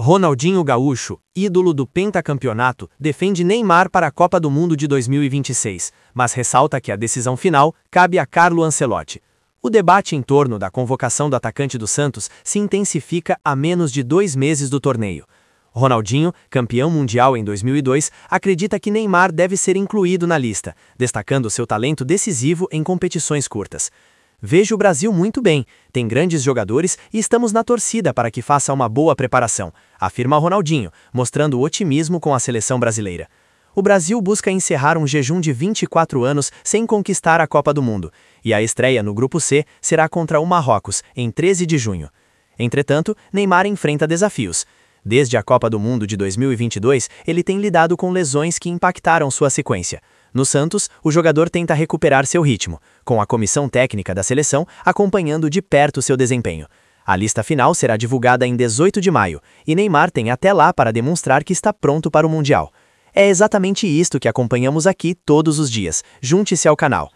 Ronaldinho Gaúcho, ídolo do pentacampeonato, defende Neymar para a Copa do Mundo de 2026, mas ressalta que a decisão final cabe a Carlo Ancelotti. O debate em torno da convocação do atacante do Santos se intensifica a menos de 2 meses do torneio. Ronaldinho, campeão mundial em 2002, acredita que Neymar deve ser incluído na lista, destacando seu talento decisivo em competições curtas. Vejo o Brasil muito bem, tem grandes jogadores e estamos na torcida para que faça uma boa preparação, afirma Ronaldinho, mostrando otimismo com a seleção brasileira. O Brasil busca encerrar um jejum de 24 anos sem conquistar a Copa do Mundo, e a estreia no Grupo C será contra o Marrocos, em 13 de junho. Entretanto, Neymar enfrenta desafios. Desde a Copa do Mundo de 2022, ele tem lidado com lesões que impactaram sua sequência. No Santos, o jogador tenta recuperar seu ritmo, com a comissão técnica da seleção acompanhando de perto seu desempenho. A lista final será divulgada em 18 de maio, e Neymar tem até lá para demonstrar que está pronto para o Mundial. É exatamente isto que acompanhamos aqui todos os dias. Junte-se ao canal.